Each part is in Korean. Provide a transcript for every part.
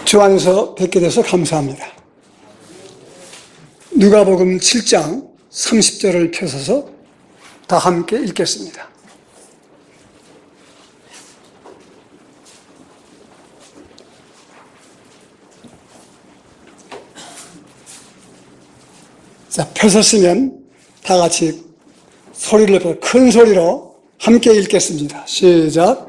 주 안에서 뵙게 돼서 감사합니다. 누가복음 7장 30절을 펴서서 다 함께 읽겠습니다. 자, 펴섰으면 다 같이 소리를 큰 소리로 함께 읽겠습니다. 시작.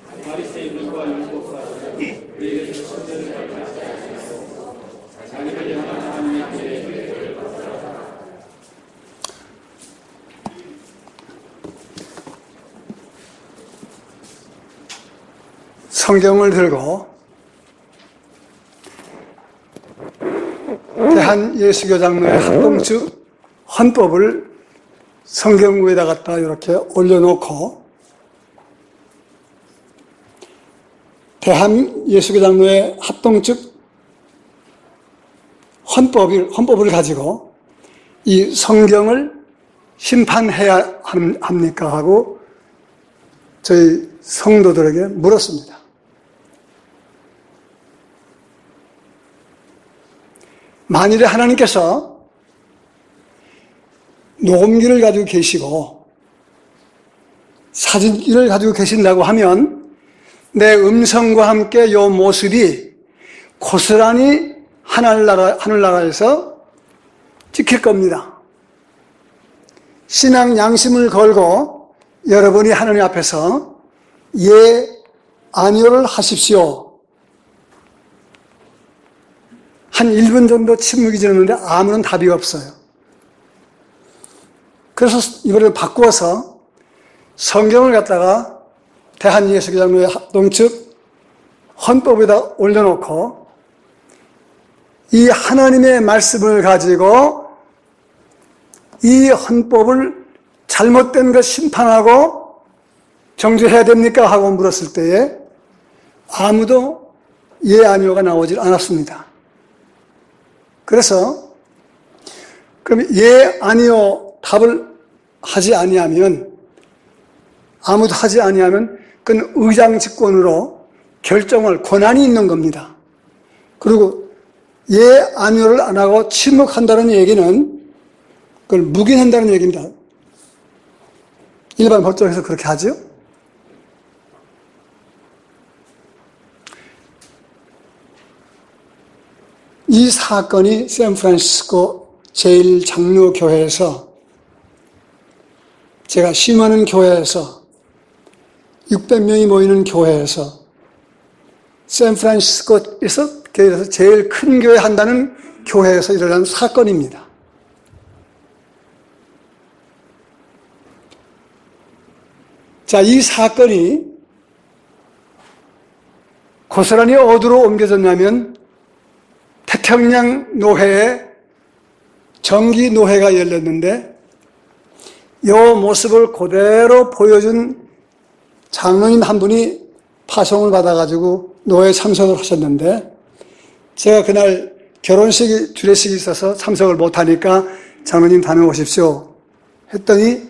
성경을 들고 대한예수교장로회 합동측 헌법을 성경 위에다 갖다 이렇게 올려놓고 대한예수교장로회 합동측 헌법을 가지고 이 성경을 심판해야 합니까? 하고 저희 성도들에게 물었습니다. 만일에 하나님께서 녹음기를 가지고 계시고 사진기를 가지고 계신다고 하면 내 음성과 함께 이 모습이 고스란히 하늘나라에서 찍힐 겁니다. 신앙 양심을 걸고 여러분이 하나님 앞에서 예, 아니오를 하십시오. 한 1분 정도 침묵이 지났는데 아무런 답이 없어요. 그래서 이번에 바꾸어서 성경을 갖다가 대한예수교장로회 합동측 헌법에다 올려놓고 이 하나님의 말씀을 가지고 이 헌법을 잘못된 것 심판하고 정죄해야 됩니까? 하고 물었을 때에 아무도 예, 아니오가 나오질 않았습니다. 그래서 그럼 예, 아니요 답을 하지 아니하면 아무도 하지 아니하면 그건 의장직권으로 결정할 권한이 있는 겁니다. 그리고 예, 아니요를 안 하고 침묵한다는 얘기는 그걸 묵인한다는 얘기입니다. 일반 법정에서 그렇게 하죠. 이 사건이 샌프란시스코 제1장로교회에서 제가 심하는 교회에서 600명이 모이는 교회에서 샌프란시스코에서 제일 큰 교회 한다는 교회에서 일어난 사건입니다. 자, 이 사건이 고스란히 어디로 옮겨졌냐면 태평양 노회에 정기 노회가 열렸는데 이 모습을 그대로 보여준 장로님 한 분이 파송을 받아가지고 노회에 참석을 하셨는데 제가 그날 결혼식이 주례식이 있어서 참석을 못하니까 장로님 다녀오십시오 했더니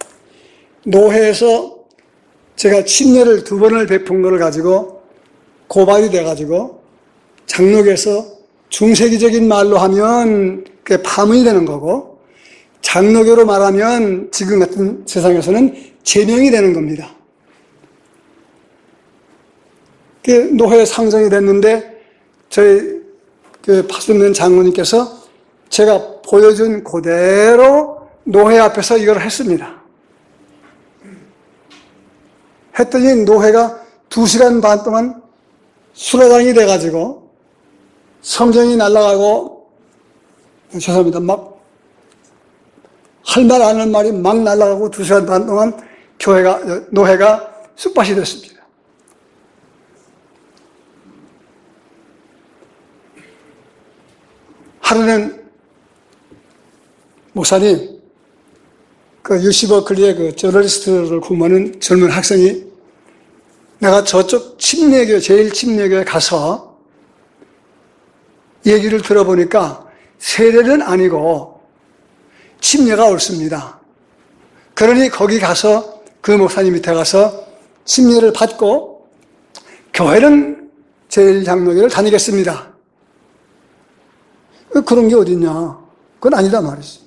노회에서 제가 침례를 2번을 베푼 것을 가지고 고발이 돼가지고 장로교에서 중세기적인 말로 하면 그게 파문이 되는 거고 장로교로 말하면 지금 같은 세상에서는 제명이 되는 겁니다. 그 노회에 상정이 됐는데 저희 그 파송된 장로님께서 제가 보여준 그대로 노회 앞에서 이걸 했습니다. 했더니 노회가 2시간 반 동안 수라장이 돼가지고 성경이 날아가고 죄송합니다. 막 할 말 안 하는 말이 막 날아가고 2시간 반 동안 노회가 쑥밭이 됐습니다. 하루는 목사님, 그 UC 버클리의 그 저널리스트를 공부하는 젊은 학생이 내가 저쪽 침례교, 제일 침례교에 가서 얘기를 들어보니까 세례는 아니고 침례가 옳습니다. 그러니 거기 가서 그 목사님 밑에 가서 침례를 받고 교회는 제1장로교를 다니겠습니다. 그런 게 어딨냐? 그건 아니다 말이지.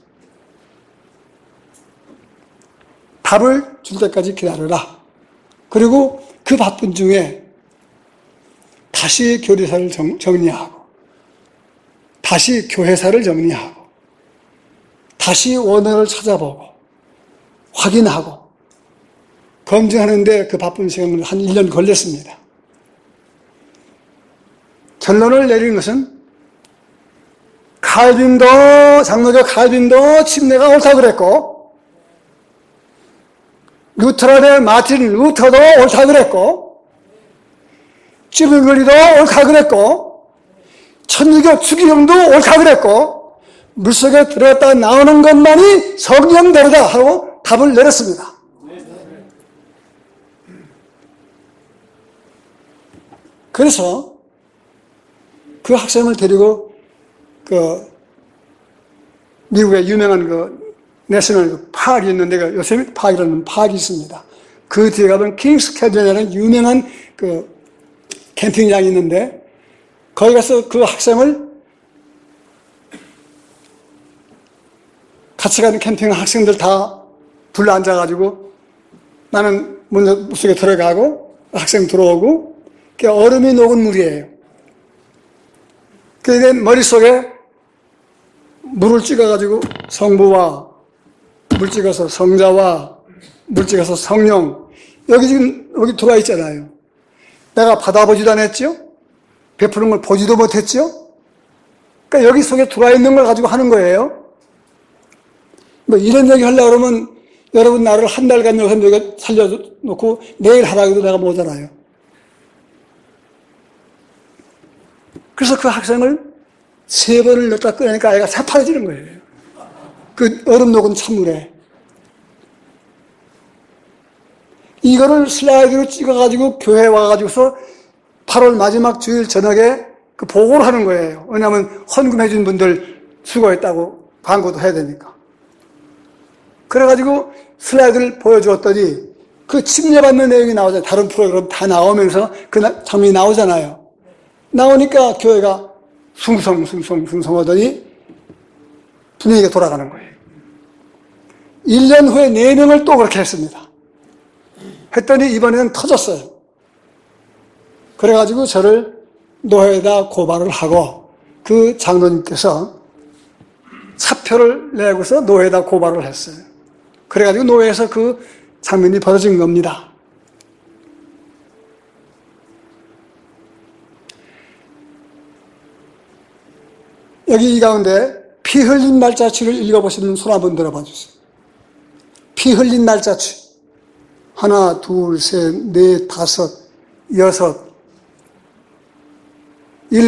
답을 줄 때까지 기다려라. 그리고 그 바쁜 중에 다시 교리사를 정리하고, 다시 교회사를 정리하고, 다시 원어를 찾아보고, 확인하고, 검증하는데 그 바쁜 시간을 한 1년 걸렸습니다. 결론을 내린 것은 장로교 칼빈도 침례가 옳다고 그랬고, 루터란의 마틴 루터도 옳다고 그랬고, 찌블글리도 옳다고 그랬고, 천주교 추기경도 옳다고 그랬고, 물속에 들어갔다 나오는 것만이 성령대로다 하고 답을 내렸습니다. 그래서 그 학생을 데리고 미국의 유명한 내셔널 파악이 있는데, 요세미티 파악이라는 파악이 있습니다. 그 뒤에 가면 킹스 캐전이라는 유명한 캠핑장이 있는데, 거기 가서 그 학생을, 같이 가는 캠핑 학생들 다 둘러 앉아가지고, 나는 먼저 물속에 들어가고, 학생 들어오고, 그게 얼음이 녹은 물이에요. 그게 머릿속에 물을 찍어가지고 성부와 물 찍어서 성자와 물 찍어서 성령, 여기 들어와 있잖아요. 내가 받아보지도 않았죠? 베푸는 걸 보지도 못했죠? 그러니까 여기 속에 들어와 있는 걸 가지고 하는 거예요. 뭐 이런 얘기 하려고 그러면 여러분 나를 한 달간 여기 살려놓고 내일 하라고 해도 내가 못 알아요. 그래서 그 학생을 3번을 넣다 꺼내니까 아이가 새파래지는 거예요. 그 얼음 녹은 찬물에. 이거를 슬라이드로 찍어가지고 교회에 와가지고서 8월 마지막 주일 저녁에 그 보고를 하는 거예요. 왜냐하면 헌금해준 분들 수고했다고 광고도 해야 되니까. 그래가지고 슬라이드를 보여주었더니 그 침례받는 내용이 나오잖아요. 다른 프로그램 다 나오면서 그 장면이 나오잖아요. 나오니까 교회가 숭성하더니 분위기가 돌아가는 거예요. 1년 후에 4명을 또 그렇게 했습니다. 했더니 이번에는 터졌어요. 그래가지고 저를 노회에다 고발을 하고 그 장로님께서 사표를 내고서 노회에다 고발을 했어요. 그래가지고 노회에서 그 장면이 벌어진 겁니다. 여기 이 가운데 피 흘린 날짜치를 읽어보시는 손 한번 들어봐 주세요. 피 흘린 날짜치. 1, 2, 3, 4, 5, 6, 7.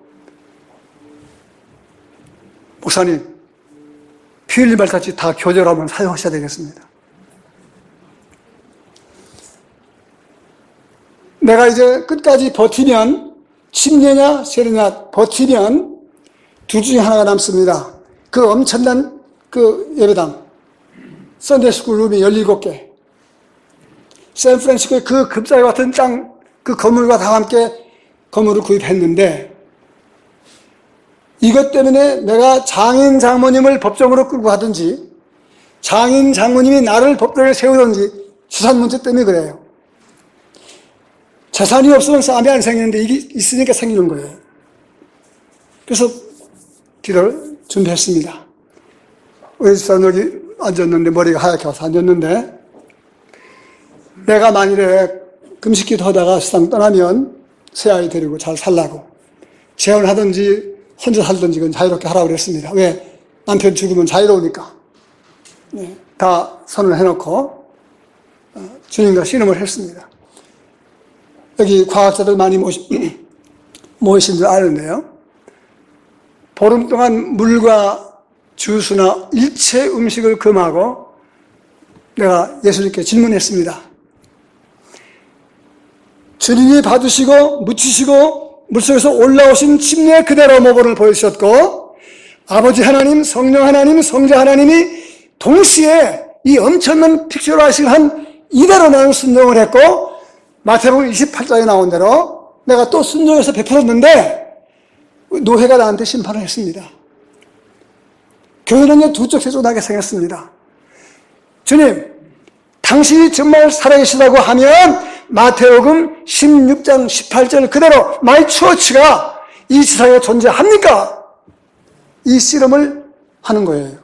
목사님, 피 흘린 날짜치 다 교절하면 사용하셔야 되겠습니다. 내가 이제 끝까지 버티면, 침례냐 세례냐 버티면 둘 중에 하나가 남습니다. 그 엄청난 그 예배당, 선데이스쿨 룸이 17개. 샌프란시스코의 그 급사와 같은 땅, 그 건물과 다 함께 건물을 구입했는데, 이것 때문에 내가 장인 장모님을 법정으로 끌고 가든지, 장인 장모님이 나를 법정에 세우든지, 재산 문제 때문에 그래요. 재산이 없으면 싸움이 안 생기는데 이게 있으니까 생기는 거예요. 그래서 기도를 준비했습니다. 우리 집사람 여기 앉았는데, 머리가 하얗게 와서 앉았는데, 내가 만일에 금식기도 하다가 세상 떠나면 새 아이 데리고 잘 살라고, 재혼하든지 혼자 살든지 그건 자유롭게 하라고 그랬습니다. 왜? 남편 죽으면 자유로우니까. 네, 다 선을 해놓고 주님과 신음을 했습니다. 여기 과학자들 많이 모이신 줄 아는데요. 보름 동안 물과 주스나 일체 음식을 금하고 내가 예수님께 질문했습니다. 주님이 받으시고 묻히시고 물속에서 올라오신 침례 그대로 모범을 보여주셨고, 아버지 하나님, 성령 하나님, 성자 하나님이 동시에 이 엄청난 픽처라이징한 이대로 나는 순종을 했고, 마태복음 28장에 나온 대로 내가 또 순종해서 베풀었는데 노예가 나한테 심판을 했습니다. 교회는 두 쪽 세존하게 생겼습니다. 주님, 당신이 정말 살아계시다고 하면 마태복음 16장 18절 그대로 마이 처치가 이 세상에 존재합니까? 이 씨름을 하는 거예요.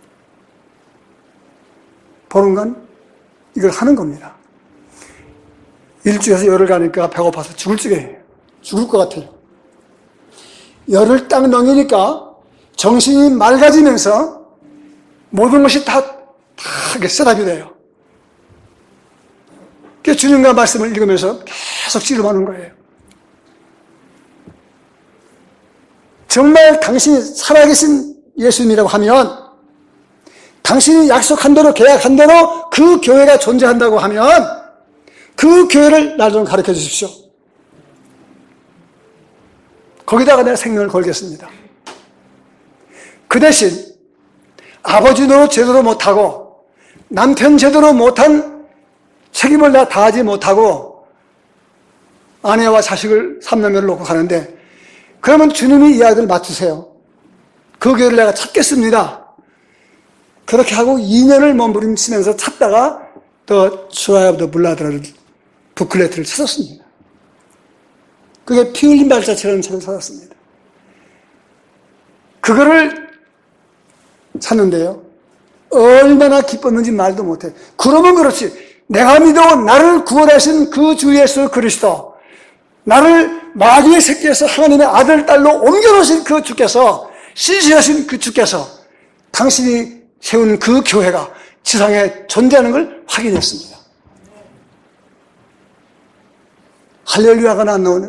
보는 건 이걸 하는 겁니다. 일주에서 열흘 가니까 배고파서 죽을 지경이에요. 죽을 것 같아요. 열흘 딱 넘기니까 정신이 맑아지면서 모든 것이 다 셋업이 돼요. 그래서 주님과 말씀을 읽으면서 계속 씨름하는 거예요. 정말 당신이 살아계신 예수님이라고 하면, 당신이 약속한 대로 계약한 대로 그 교회가 존재한다고 하면 그 교회를 날 좀 가르쳐 주십시오. 거기다가 내가 생명을 걸겠습니다. 그 대신 아버지 노릇 제대로 못하고 남편 제대로 못한 책임을 다 다하지 못하고 아내와 자식을 삼남매를 놓고 가는데, 그러면 주님이 이 아이들 맡으세요. 그 교회를 내가 찾겠습니다. 그렇게 하고 2년을 몸부림치면서 찾다가 더 Trial of the Blood를 부클레트를 찾았습니다. 그게 피 흘린 발자취라는 책을 찾았습니다. 그거를 찾는데요, 얼마나 기뻤는지 말도 못해. 그러면 그렇지, 내가 믿어 나를 구원하신 그 주 예수 그리스도, 나를 마귀의 새끼에서 하나님의 아들 딸로 옮겨놓으신 그 주께서, 신실하신 그 주께서 당신이 세운 그 교회가 지상에 존재하는 걸 확인했습니다. 할렐루야가 안 나오네.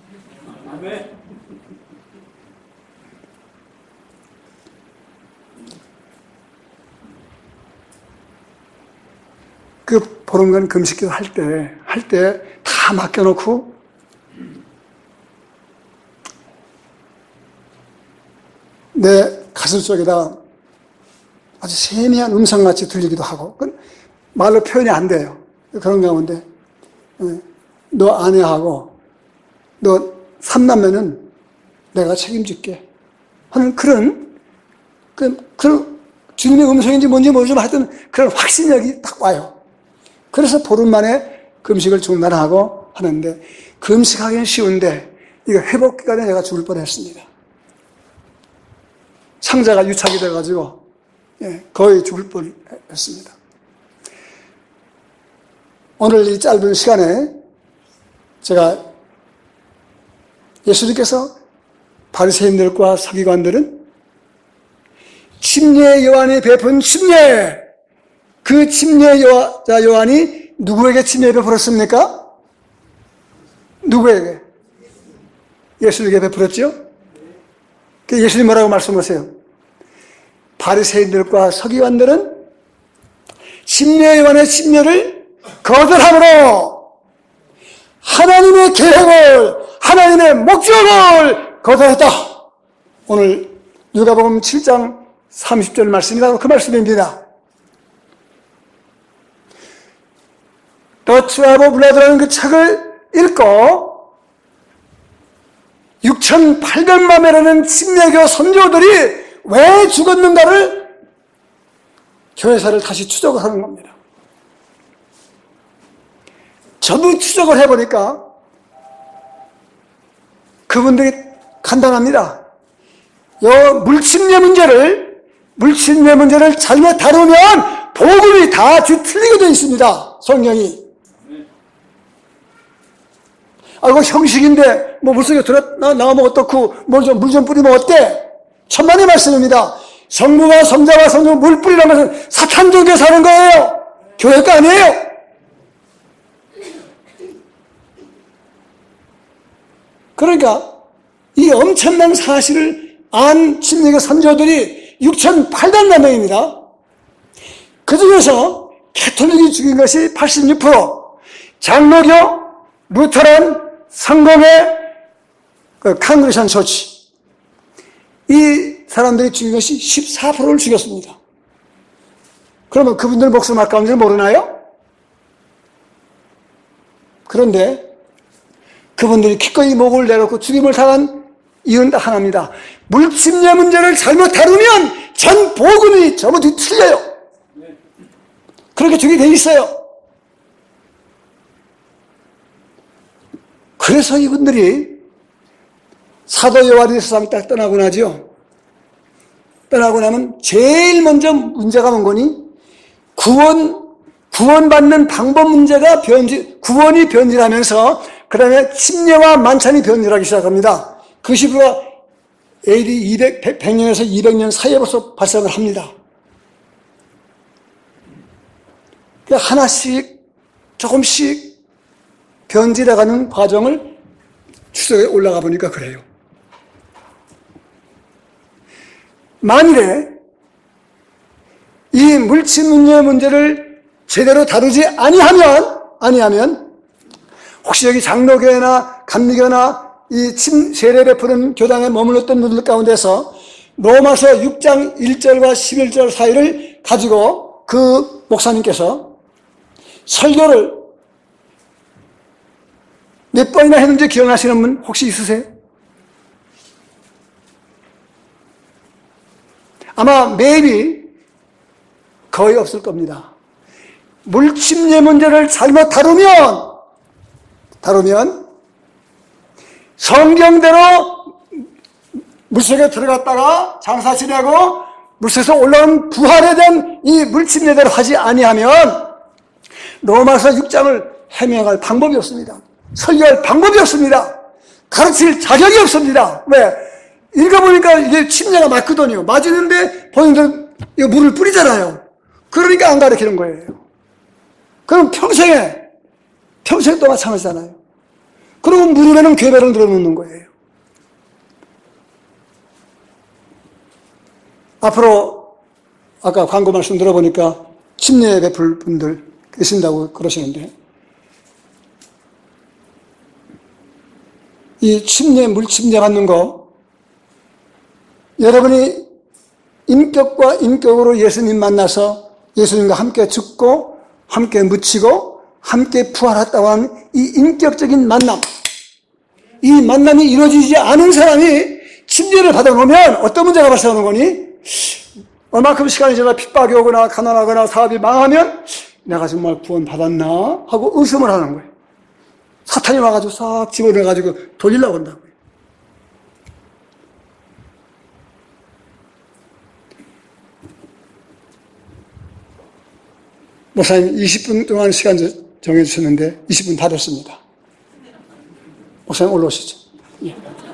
그 보름간 금식기도 할 때 다 맡겨놓고 내 가슴 속에다 아주 세미한 음성같이 들리기도 하고, 말로 표현이 안 돼요. 그런 가운데 너 아내하고 너 삼남매는 내가 책임질게 하는 그런 주님의 음성인지 뭔지 모르지만 하여튼 그런 확신력이 딱 와요. 그래서 보름 만에 금식을 중단하고 하는데, 금식하기는 쉬운데 이거 회복 기간에 내가 죽을 뻔했습니다. 창자가 유착이 돼가지고 거의 죽을 뻔했습니다. 오늘 이 짧은 시간에 제가 예수님께서 바리새인들과 서기관들은 침례 요한이 베푼 침례, 그 침례 여자 요한이 누구에게 침례를 베풀었습니까? 누구에게? 예수님에게 베풀었죠? 예수님 뭐라고 말씀하세요? 바리새인들과 서기관들은 침례 요한의 침례를 거절함으로 하나님의 계획을, 하나님의 목적을 거절했다. 오늘 누가복음 7장 30절 말씀이라고 그 말씀입니다. 더 트라이브 오브 블러드라는 그 책을 읽고 6,800만 명이라는 침례교 선조들이 왜 죽었는가를 교회사를 다시 추적을 하는 겁니다. 전부 추적을 해보니까 그분들이 간단합니다. 요 물침례 문제를 잘못 다루면 복음이 다 뒤틀리게 되어 있습니다. 성경이. 아이고 형식인데 뭐 물속에 나가면 어떻고 물 좀 뿌리면 어때? 천만의 말씀입니다. 성부와 성자와 성령 물 뿌리라는 것은 사탄 종교에서 하는 거예요. 교회가 아니에요. 그러니까 이 엄청난 사실을 안 침례교 선조들이 6,800만 명입니다. 그 중에서 가톨릭이 죽인 것이 86%, 장로교, 루터란, 성공회, 캉그레이션 처치, 이 사람들이 죽인 것이 14%를 죽였습니다. 그러면 그분들 목숨 아까운 줄 모르나요? 그런데 그분들이 기꺼이 목을 내놓고 죽임을 당한 이유는 하나입니다. 물침례 문제를 잘못 다루면 전 복음이 전부 뒤틀려요. 그렇게 되게 돼 있어요. 그래서 이분들이 사도 요한이 세상 딱 떠나고 나죠. 떠나고 나면 제일 먼저 문제가 뭔 거니? 구원받는 방법 문제가 구원이 변질하면서 그 다음에 침례와 만찬이 변질하기 시작합니다. 그 시부가 AD 100년에서 200년 사이에 벌써 발생을 합니다. 하나씩 조금씩 변질해가는 과정을 추석에 올라가 보니까 그래요. 만일에 이 물침문제 문제를 제대로 다루지 아니하면 혹시 여기 장로교회나 감리교나 이 세례 베푸는 교당에 머물렀던 분들 가운데서 로마서 6장 1절과 11절 사이를 가지고 그 목사님께서 설교를 몇 번이나 했는지 기억나시는 분 혹시 있으세요? 아마 maybe 거의 없을 겁니다. 물침례 문제를 잘못 다루면 성경대로 물속에 들어갔다가 장사 지내고 물속에서 올라온 부활에 대한 이 물침례대로 하지 아니하면 로마서 6장을 해명할 방법이 없습니다. 설교할 방법이 없습니다. 가르칠 자격이 없습니다. 왜? 읽어보니까 이게 침례가 맞거든요. 맞는데 본인들 이거 물을 뿌리잖아요. 그러니까 안 가르치는 거예요. 그럼 평생 또 마찬가지잖아요. 그리고 물이면 괴배를 늘어놓는 거예요. 앞으로 아까 광고 말씀 들어보니까 침례 베풀 분들 계신다고 그러시는데 이 물침례 받는 거 여러분이 인격과 인격으로 예수님 만나서 예수님과 함께 죽고 함께 묻히고 함께 부활했다고 하는 이 인격적인 만남, 이 만남이 이루어지지 않은 사람이 침례를 받아놓으면 어떤 문제가 발생하는 거니? 얼마큼 시간이 지나 핍박이 오거나 가난하거나 사업이 망하면 내가 정말 구원 받았나 하고 의심을 하는 거예요. 사탄이 와가지고 싹 집어넣어가지고 돌리려고 한다고요. 목사님 20분 동안 시간 정해주셨는데 20분 다 됐습니다. 목사님 올라오시죠. 예.